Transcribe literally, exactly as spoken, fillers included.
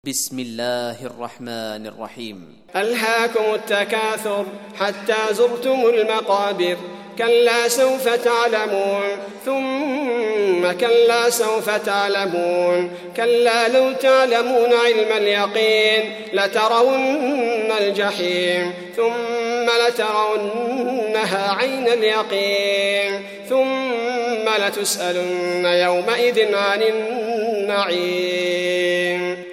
بسم الله الرحمن الرحيم. ألهاكم التكاثر حتى زرتم المقابر، كلا سوف تعلمون ثم كلا سوف تعلمون، كلا لو تعلمون علم اليقين لترون الجحيم ثم لترونها عين اليقين ثم لتسألن يومئذ عن النعيم.